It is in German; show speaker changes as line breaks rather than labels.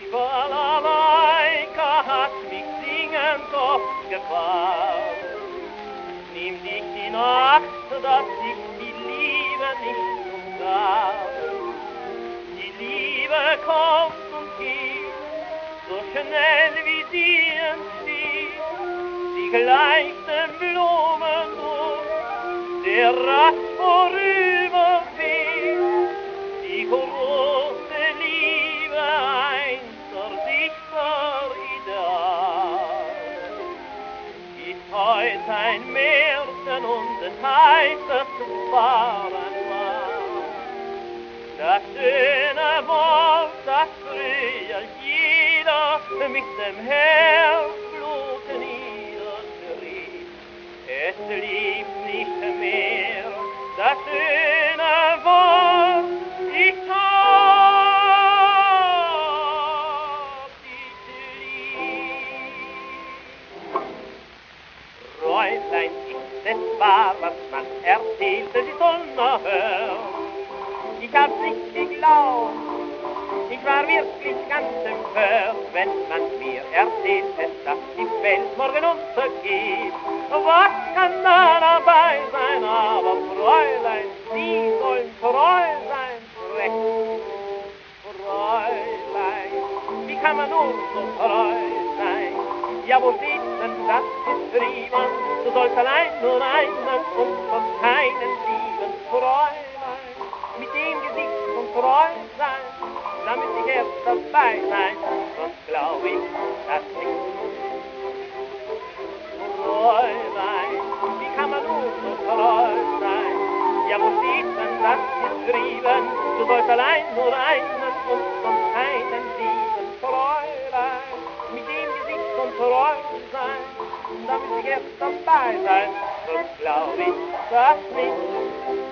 Balalaika hat mich singend oft gefragt. Nimm dich die Nacht, dass ich die Liebe nicht umgab. Die Liebe kommt und geht, so schnell wie sie entsteht. Sie gleicht dem Blumenduft, der rasch vorüberweht. Die große Liebe einst Dichterideal ist heut ein Märchen und es heißt, es war einmal das schöne Wort, das früher jeder mit dem Herzblut niederschrieb. Es liebt nicht mehr das schöne Wort, ich hab dich lieb. Fräulein, ist es wahr, was man erzählte, sie soll noch hören. Ich hab's nicht geglaubt, ich war wirklich ganz empört, wenn man mir erzählte, dass die Welt morgen untergeht. Was kann da dabei sein, aber Fräulein, Sie sollen treu sein, recht. Fräulein, wie kann man nur so treu sein? Ja, wo steht denn das geschrieben? Du sollst allein nur einen und von keinen lieben, Fräulein. Mit dem Gesicht und treu sein, damit ich erst dabei sein, sonst glaub ich das nicht. Fräulein, wie kann man nur so treu sein? Ja, wo steht denn das geschrieben? Du sollst allein nur einen und von keinen lieben, Fräulein. Mit dem Gesicht und treu sein, damit ich erst dabei sein, sonst glaub ich das nicht.